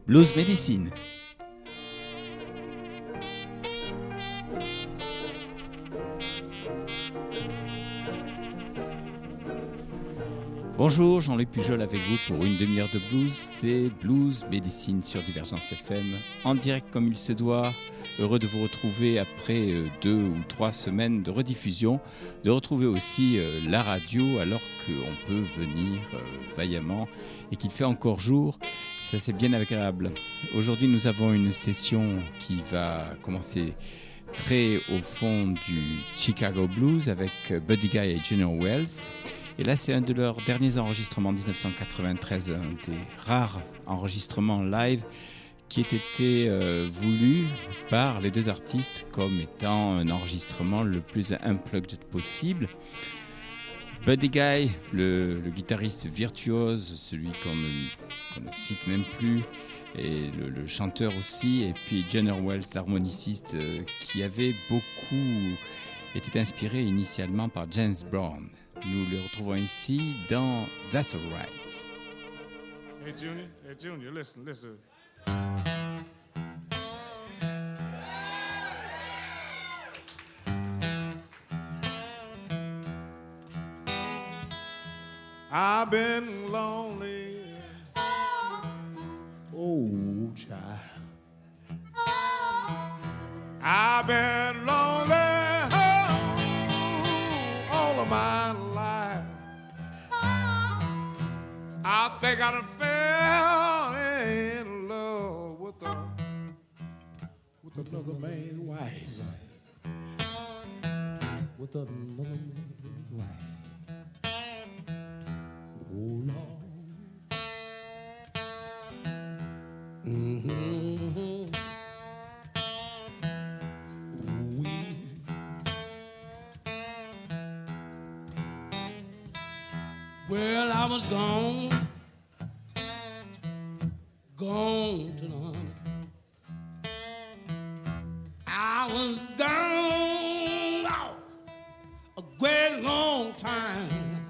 Blues Medicine. Bonjour, Jean-Luc Pujol avec vous pour une demi-heure de blues. C'est Blues Medicine sur Divergence FM, en direct comme il se doit. Heureux de vous retrouver après 2 ou 3 semaines de rediffusion, de retrouver aussi la radio alors qu'on peut venir vaillamment et qu'il fait encore jour. Ça, c'est bien agréable. Aujourd'hui, nous avons une session qui va commencer très au fond du Chicago Blues avec Buddy Guy et Junior Wells. Et là, c'est un de leurs derniers enregistrements, 1993, un des rares enregistrements live qui ait été voulu par les deux artistes comme étant un enregistrement le plus unplugged possible. Buddy Guy, le guitariste virtuose, celui qu'on ne cite même plus, et le chanteur aussi, et puis Junior Wells, l'harmoniciste, qui avait beaucoup été inspiré initialement par James Brown. Nous le retrouvons ici dans That's Alright. Hey Junior, listen. I've been lonely, oh child. I've been lonely all of my life. I think I done fell in love with another man's wife. With another man's wife. Oh Lord. Mm-hmm. Well, I was gone to the honey. I was gone a great long time.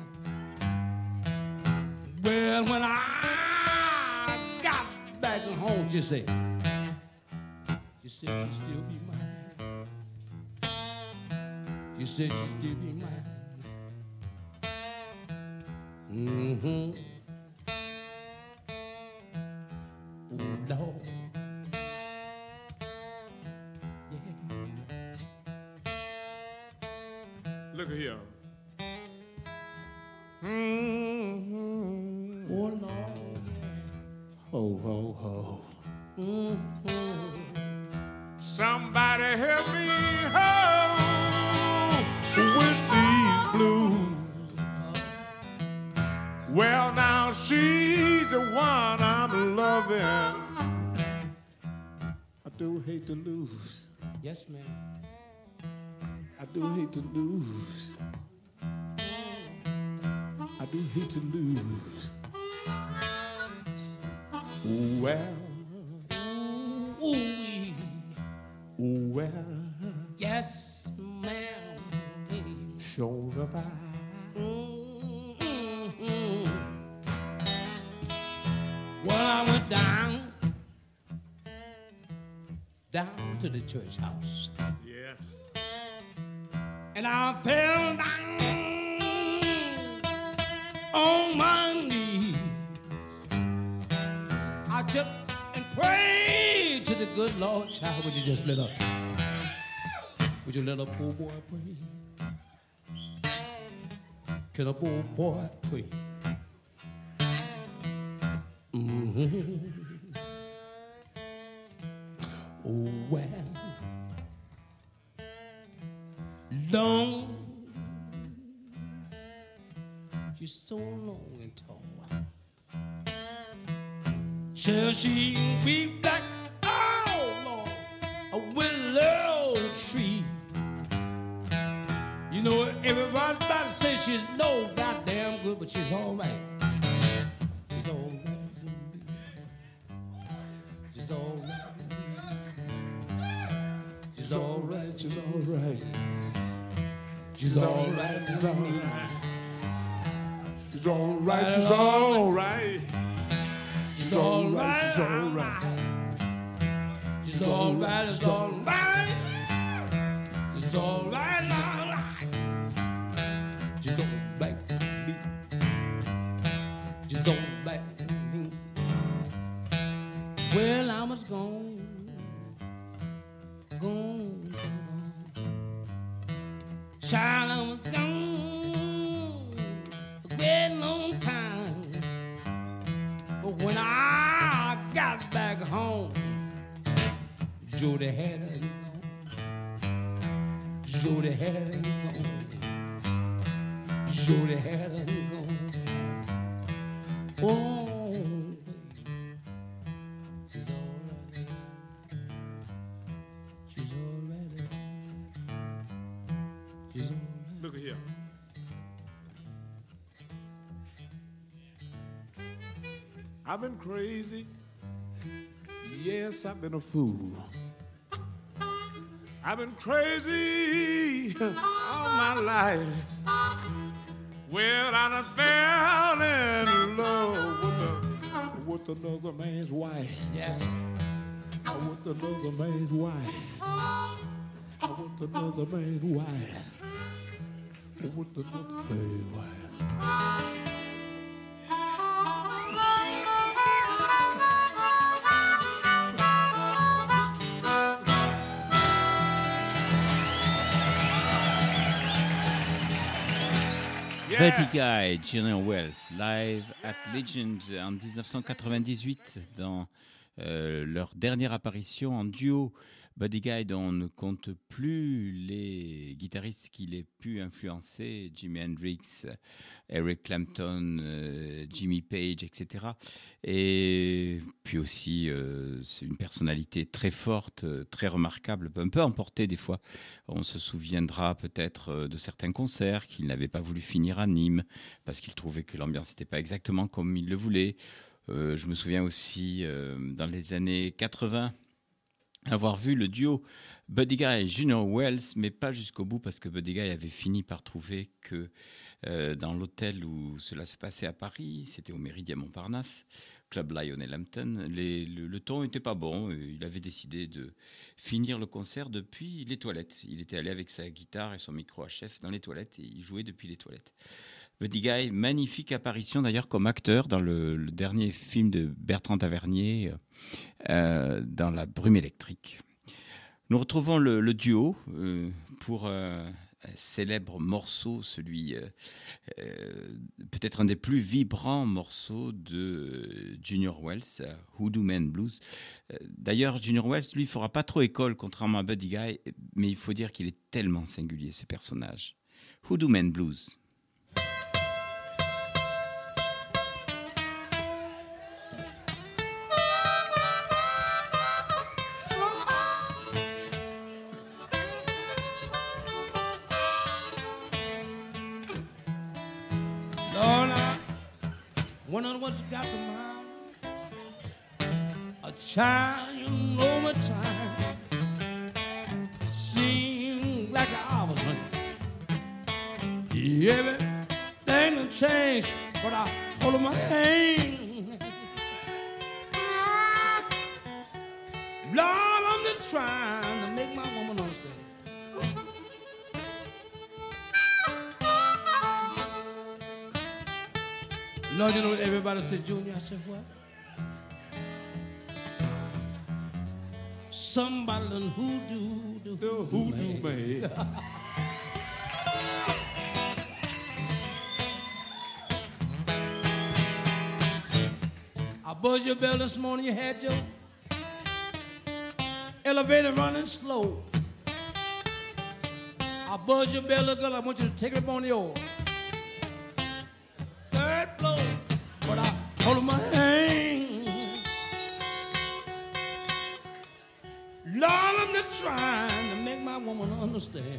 Well, when I got back home, she said she'd still be mine. She said she'd still be mine. Mm-hmm. Oh, Lord. Yeah. Look at here. Mm-hmm. Oh, Lord. Yeah. Ho, ho, ho. Mm-hmm. Somebody help me home with these blues. Well, now she's the one I'm loving. I do hate to lose. Yes, ma'am. I do hate to lose. I do hate to lose. Well, ooh, well, yes, ma'am. Sure enough, well, I went down to the church house. Yes. And I fell down on my knees. I took and prayed to the good Lord. Child, would you just let a poor boy pray? Can a poor boy pray? Mm-hmm. Oh, well, long, she's so long and tall. Shall she be black? Oh, Lord, a willow tree. You know, everybody says she's no goddamn good, but she's all right. She's all right. She's all right. She's all right. She's all right. She's all right. She's all right. She's all right. She's all right. She's all right, she's all right. She's all right, it's all right. She's all right, all right. She's all back to me. She's all back to me. Well, I was gone, gone, child, I was gone a great long time. But when I got back home, Jody had her gone. Jody had her gone. Jody had her gone. Oh, she's all right. She's all right. She's all right. Look at here. I've been crazy. Yes, I've been a fool. I've been crazy all my life. Well, I done fell in love with another man's wife. Yes. With another man's wife. With another man's wife. With another man's wife. Buddy Guy, Junior Wells, live at Legend en 1998 dans leur dernière apparition en duo. Buddy Guy, dont on ne compte plus les guitaristes qu'il ait pu influencer, Jimi Hendrix, Eric Clapton, Jimmy Page, etc. Et puis aussi, c'est une personnalité très forte, très remarquable, un peu emportée des fois. On se souviendra peut-être de certains concerts qu'il n'avait pas voulu finir à Nîmes parce qu'il trouvait que l'ambiance n'était pas exactement comme il le voulait. Je me souviens aussi, dans les années 80, avoir vu le duo Buddy Guy et Junior Wells, mais pas jusqu'au bout parce que Buddy Guy avait fini par trouver que dans l'hôtel où cela se passait à Paris, c'était au Méridien Montparnasse, Club Lionel Hampton, le ton n'était pas bon. Il avait décidé de finir le concert depuis les toilettes. Il était allé avec sa guitare et son micro HF dans les toilettes et il jouait depuis les toilettes. Buddy Guy, magnifique apparition d'ailleurs comme acteur dans le dernier film de Bertrand Tavernier, dans La Brume électrique. Nous retrouvons le duo pour un célèbre morceau, celui peut-être un des plus vibrants morceaux de Junior Wells, Hoodoo Man Blues. D'ailleurs, Junior Wells, lui, ne fera pas trop école, contrairement à Buddy Guy, mais il faut dire qu'il est tellement singulier, ce personnage. Hoodoo Man Blues. Wondering what's got the mind. A child, you know my time. It seems like the hours running. Everything done changed, but I hold my hand. Lord, I'm just trying to make my woman understand. Lord, you know what everybody said, Junior? I said, what? Somebody done hoodoo, the hoodoo man. I buzzed your bell this morning, you had your elevator running slow. I buzzed your bell, girl, I want you to take it up on the oil. Third floor, but I hold my hand. Lord, I'm just trying to make my woman understand.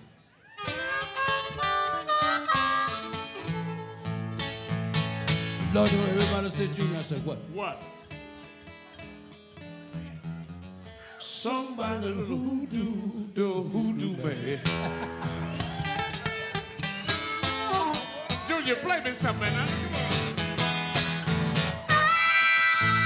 Lord, you know, everybody said Junior. I said, what? What? Somebody hoodoo, the hoodoo man. Junior, play me something, huh?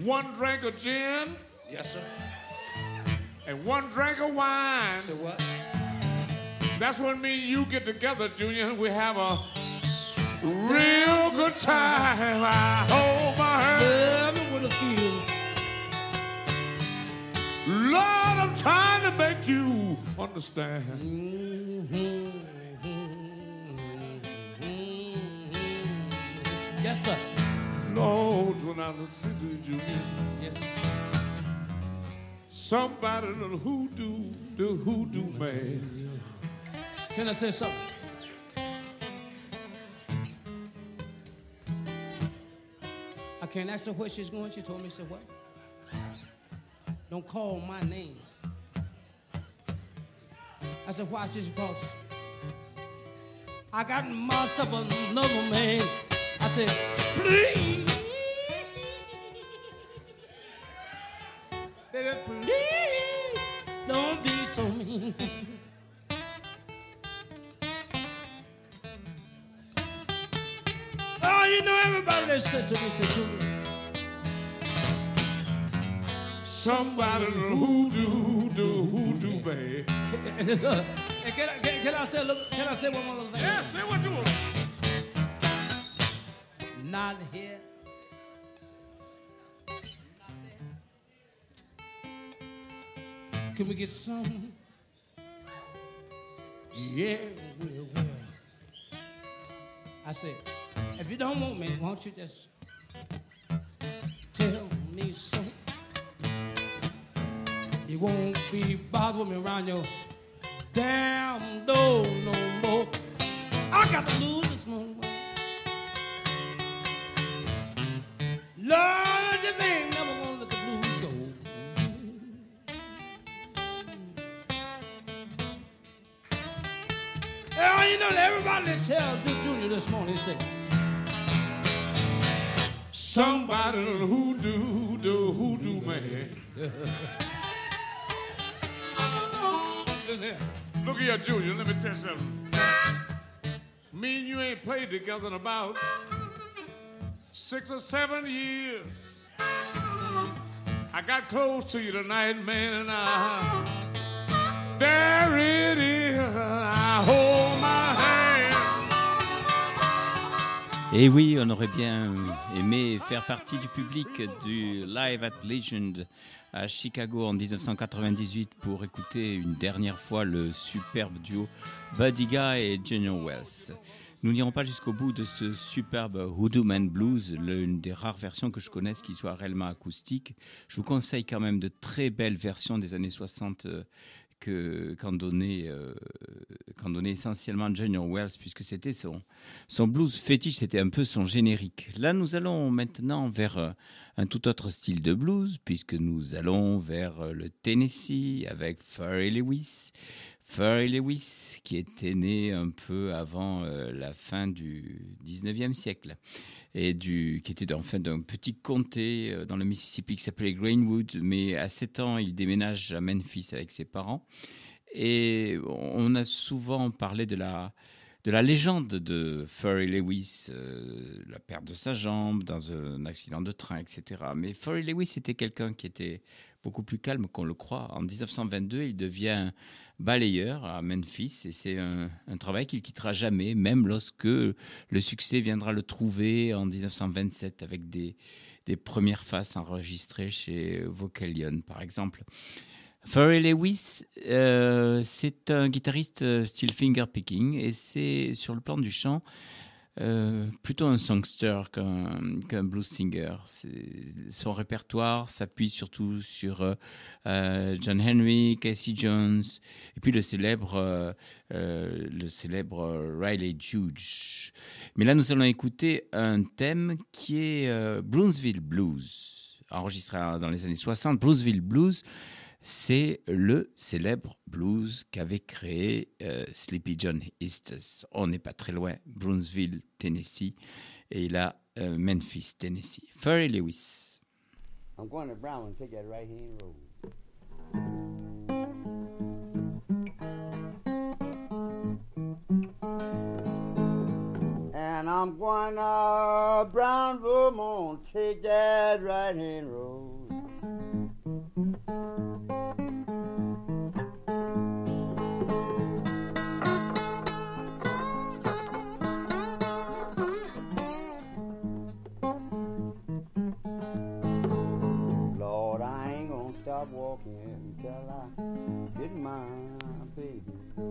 one drink of gin. Yes, sir. And one drink of wine. Say what? That's when me and you get together, Junior, and we have a real good time. I hold my hand. Love me with a feel. Lord, I'm trying to make you understand. Yes, sir. Lord, when I listen to you, Junior, Yes, sir. somebody done hoodoo, the hoodoo man. Can I say something? I can't ask her where she's going. She told me, she said, what? Don't call my name. I said, why? She said, because I got myself another man. I said, please. Baby, please don't be so mean. Oh, you know everybody that said to me, said to me, Somebody done hoodoo, the hoodoo man. can I say a little, can I say one more little thing? Yeah, say what you want. Not here. Can we get some? Yeah, we will. I said, if you don't want me, won't you just tell me so? You won't be bothering me around your damn door no more. I got to lose this morning. Lord, you ain't never gonna let the blues go. Well, you know, everybody that tells Junior this morning, say, Somebody done hoodoo, the hoodoo man. Look here, Junior, let me tell you something. Me and you ain't played together in about 6 or 7 years. I got close to you tonight, man, and there it is. I hold my hand. Et oui, on aurait bien aimé faire partie du public du Live at Legend à Chicago en 1998 pour écouter une dernière fois le superbe duo Buddy Guy et Junior Wells. Nous n'irons pas jusqu'au bout de ce superbe Hoodoo Man Blues, l'une des rares versions que je connaisse qui soit réellement acoustique. Je vous conseille quand même de très belles versions des années 60 qu'en donnait essentiellement Junior Wells, puisque c'était son blues fétiche, c'était un peu son générique. Là, nous allons maintenant vers un tout autre style de blues, puisque nous allons vers le Tennessee avec Furry Lewis. Furry Lewis, qui était né un peu avant la fin du 19e siècle, et qui était en fait d'un petit comté dans le Mississippi qui s'appelait Greenwood, mais à 7 ans, il déménage à Memphis avec ses parents. Et on a souvent parlé de la légende de Furry Lewis, la perte de sa jambe dans un accident de train, etc. Mais Furry Lewis était quelqu'un qui était beaucoup plus calme qu'on le croit. En 1922, il devient balayeur à Memphis et c'est un travail qu'il quittera jamais, même lorsque le succès viendra le trouver en 1927 avec des premières faces enregistrées chez Vocalion, par exemple. Furry Lewis, c'est un guitariste style fingerpicking et c'est sur le plan du chant plutôt un songster qu'un blues singer. Son répertoire s'appuie surtout sur John Henry, Casey Jones et puis le célèbre Riley Judge. Mais là, nous allons écouter un thème qui est Brownsville Blues, enregistré dans les années 60. Brownsville Blues, c'est le célèbre blues qu'avait créé Sleepy John Estes. On n'est pas très loin, Brownsville, Tennessee, et là, Memphis, Tennessee. Furry Lewis. I'm going to Brown and take that right-hand road. And And I'm going to Brown Vermont, take that right-hand road. Lord, I ain't gonna stop walking till I get my baby.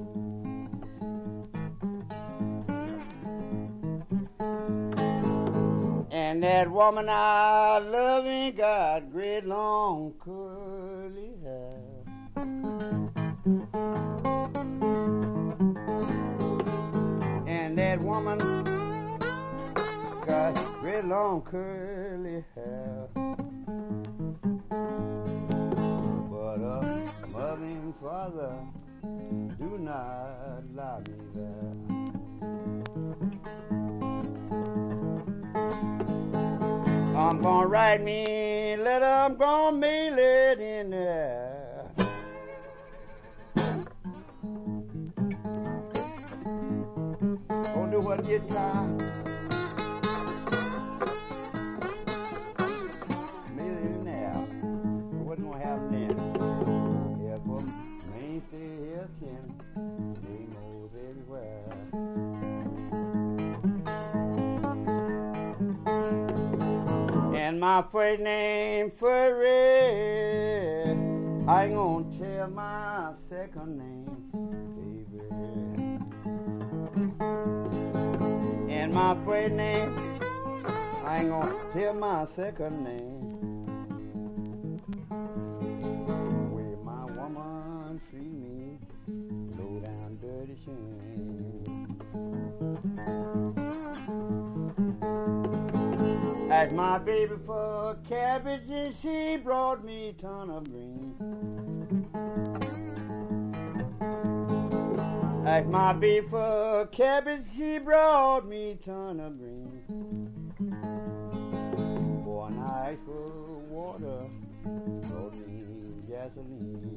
And that woman I love ain't got great long curly hair. And that woman got great long curly hair. But mother and father do not love me there. I'm gonna write me a letter, I'm gonna mail it in there. Gonna do what you try. Mail it in there. What's gonna happen then? Yeah, for mainstay here, Ken. Same old everywhere. And my first name Furry, I ain't gonna tell my second name, baby. And my first name, I ain't gonna tell my second name. Where my woman treat me, low down dirty shame. Asked my baby for cabbage and she brought me a ton of green. Asked my baby for cabbage, she brought me a ton of green. Boy, and I asked for water, brought me gasoline.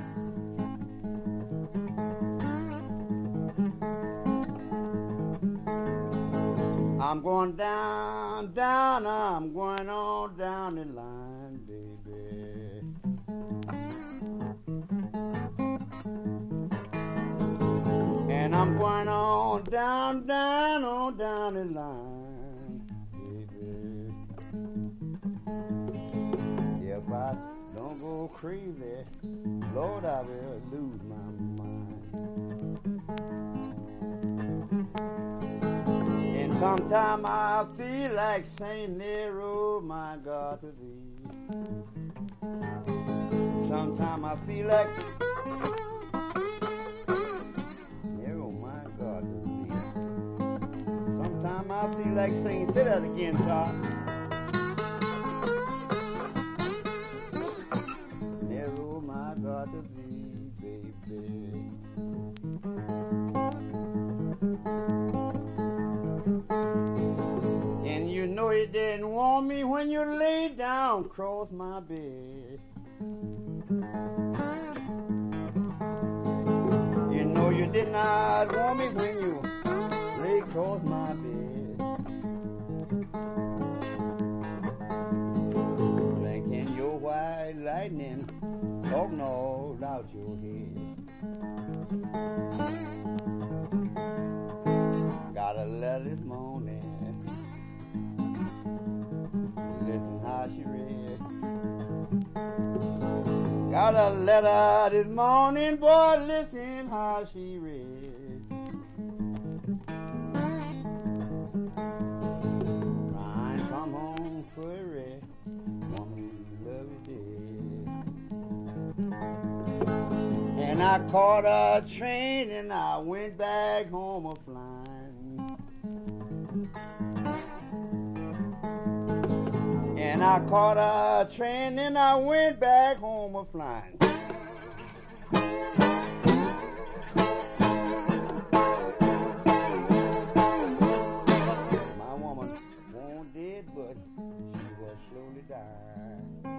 I'm going down, down, I'm going on down the line, baby. And I'm going on down, down, on down the line, baby. If I don't go crazy, Lord, I will lose my mind. Sometime I feel like Saint Nero, my God, to thee. Sometime I feel like Nero, my God, to thee. Sometime I feel like singing. Say that again, Todd. Nero, my God, to thee, baby. You didn't want me when you laid down across my bed. You know you did not want me when you lay across my bed. Drinking your white lightning, talking all out your head. Got a letter this morning. Listen how she read. Got a letter this morning, boy, listen how she read. Ryan, come home for a rest, woman, love is dead. And I caught a train and I went back home a-flying. And I caught a train and I went back home a-flying. My woman won't dead, but she will slowly die.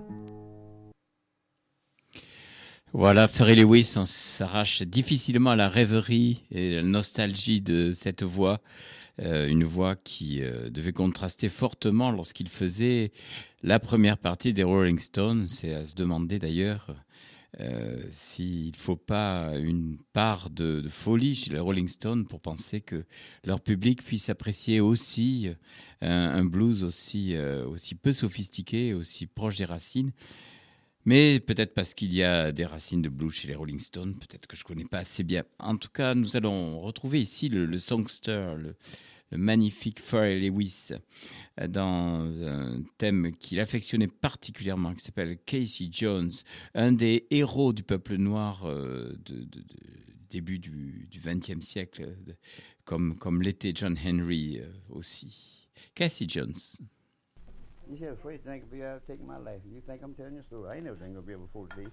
Voilà, Furry Lewis, on s'arrache difficilement à la rêverie et la nostalgie de cette voix une voix qui devait contraster fortement lorsqu'il faisait la première partie des Rolling Stones. C'est à se demander d'ailleurs s'il ne faut pas une part de folie chez les Rolling Stones pour penser que leur public puisse apprécier aussi un blues aussi peu sophistiqué, aussi proche des racines. Mais peut-être parce qu'il y a des racines de blues chez les Rolling Stones, peut-être que je ne connais pas assez bien. En tout cas, nous allons retrouver ici le songster, le magnifique Pharrell Lewis, dans un thème qu'il affectionnait particulièrement, qui s'appelle Casey Jones, un des héros du peuple noir début du XXe siècle, comme l'était John Henry aussi. Casey Jones. You said the first drink beer I've taken my life. You think I'm telling you a story? I ain't never drank a beer before today.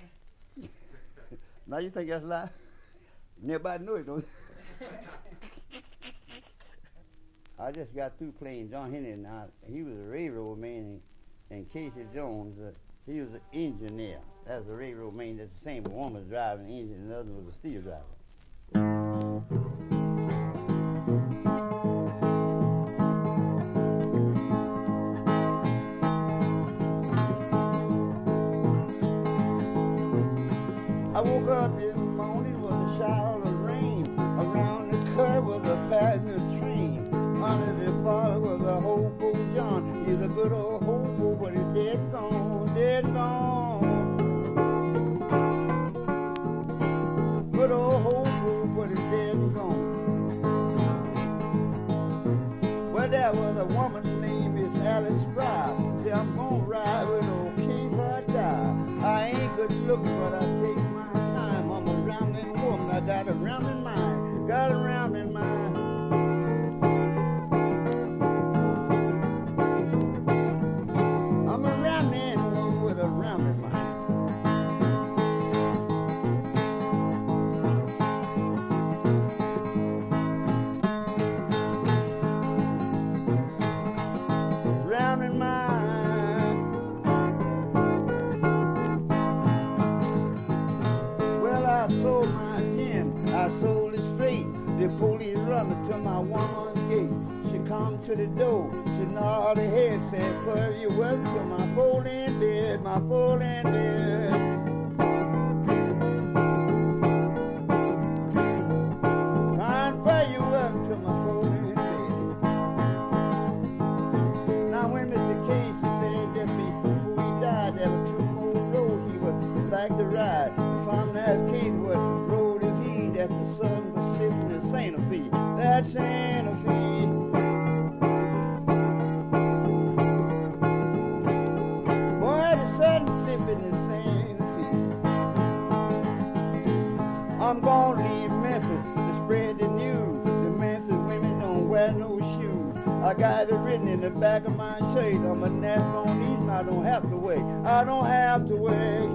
Now you think that's a lie? Nobody know it, don't you? I just got through playing John Henry. Now he was a railroad man, and Casey Jones, he was an engineer. That's a railroad man. That's the same. One was driving the engine, and the other was a steel driver. I woke up this morning with a shower of rain. Around the curve was a passenger train. Under the bar was a hobo John. He's a good old hobo, but he's dead gone, dead gone. Good old hobo, but he's dead gone. Well, there was a woman named Miss Alice Fry. Said, I'm gonna ride with old King I die. I ain't good looking, but I take my time. I'm a rounding woman, I got a rounding mind, got a rounding mind. I'm a rounding woman with a rounding mind. Rounding mind. Well, I sold my gin, I sold it straight. The police run me to my woman's gate. She come to the door, she nodded her head, said, "Sir, you welcome to my folding bed, my folding bed." Fine for you, welcome to my folding bed. Now when Mr. Casey said that before he died, there were 2 more roads he would like to ride. If I'm asked Casey what road is he, that's the Southern Pacific and Santa Fe. That's Santa Fe. Boy, the Southern Pacific and Santa Fe. I'm gonna leave Memphis to spread the news. The Memphis women don't wear no shoes. I got it written in the back of my shirt. I'm a natural and I don't have to wait. I don't have to wait.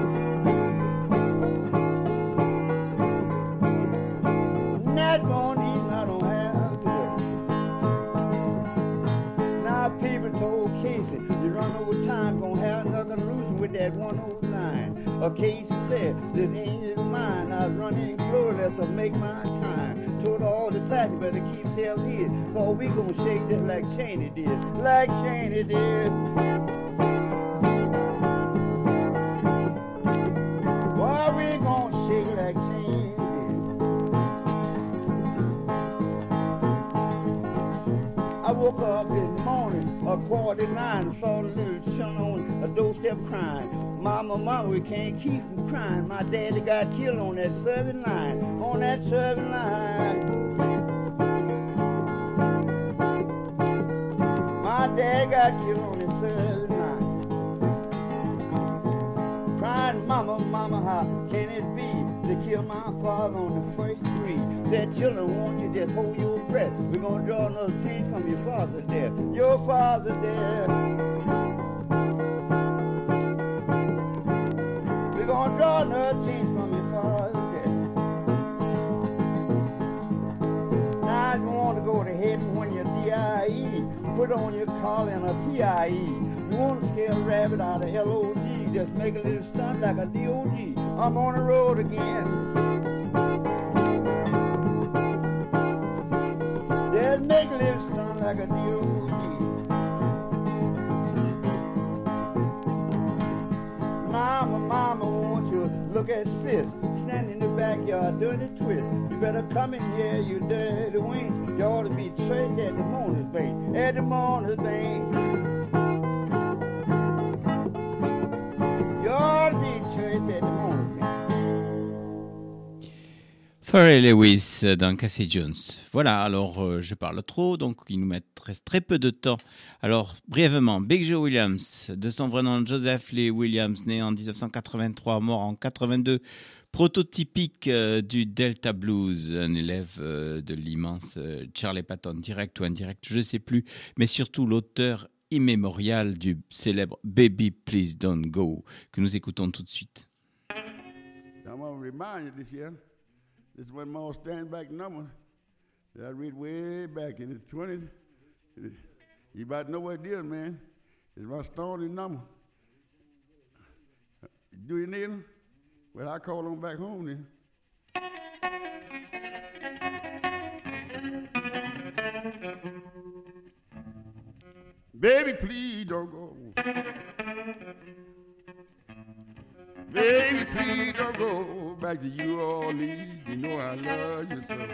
Not gonna eat, I don't have to wait. Now people told Casey, you run over time, gonna have another losing with that 109. Casey said, this ain't mine, I run in glorious to make my time. Told all the class, you better keep self hid, cause we gonna shake this like Cheney did, like Cheney did. Why we gonna shake like Cheney did? I woke up this morning, 8:45, saw the little son on a doorstep crying. Mama, we can't keep from crying. My daddy got killed on that serving line, on that serving line. My dad got killed on that serving line. Crying, mama, how can it be? They killed my father on the first degree. Said, children, won't you just hold your breath? We're gonna draw another 10 from your father's death. Your father's death. We're gonna draw another 10 from your father's death. Now if you want to go to heaven when you're DIE, put on your collar and a PIE. You want to scare a rabbit out of LOG, just make a little stunt like a DOG. I'm on the road again. There's make live strong like a D.O.G. Mama, mama, won't you look at sis standing in the backyard doing a twist? You better come in here, you dirty wings. You ought to be church at the Mona's Bank, at the Mona's Bank. You ought to be church at the Mona's Bank. Pharrell Lewis dans Cassie Jones. Voilà, alors je parle trop, donc il nous reste très peu de temps. Alors, brièvement, Big Joe Williams, de son vrai nom Joseph Lee Williams, né en 1983, mort en 82, prototypique du Delta Blues, un élève de l'immense Charlie Patton, direct ou indirect, je ne sais plus, mais surtout l'auteur immémorial du célèbre Baby Please Don't Go, que nous écoutons tout de suite. I'm going to remind you this year, this is one more stand-back number that I read way back in the 20s. You about know what it is, man. It's my story number. Do you need them? Well, I call them back home then. Baby, please don't go. Baby, please don't go back to New Orleans. You know I love you so.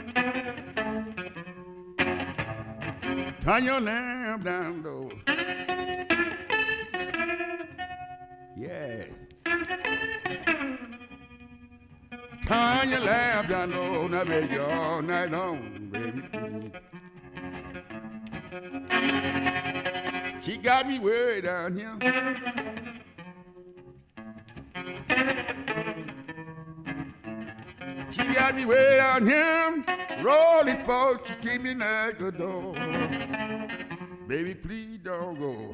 Turn your lamp down low. Yeah. Turn your lamp down low. Now, baby, all night long, baby, please. She got me way down here. She got me way down here, rolling folks, she treat me like a dog. Baby, please don't go.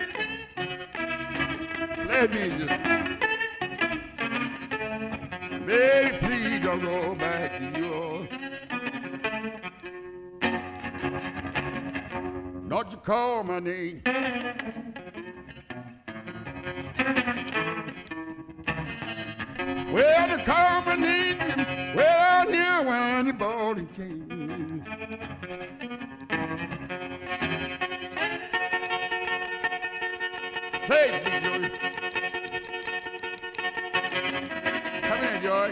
Let me just. Baby, please don't go back to yours. Don't you call my name. Well, the common Indian, well, out here when the ball and chain. Play it, Big Joey. Come in, Joy.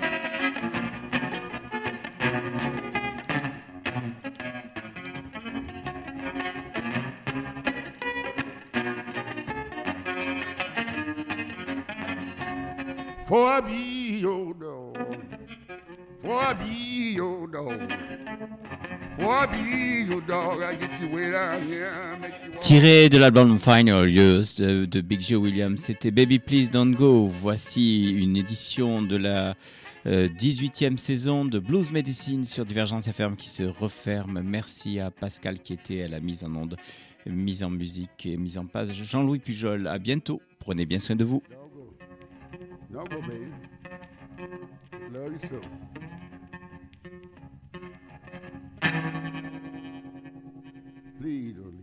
For I be your dog, for I be your dog, for I be your dog, I get you way down here, make you walk. Tiré de l'album Final Years de Big Joe Williams, c'était Baby Please Don't Go. Voici une édition de la 18e saison de Blues Medicine sur Divergence FM qui se referme. Merci à Pascal qui était à la mise en onde, mise en musique et mise en page. Jean-Louis Pujol, à bientôt. Prenez bien soin de vous. No go, baby. Love you so. Please don't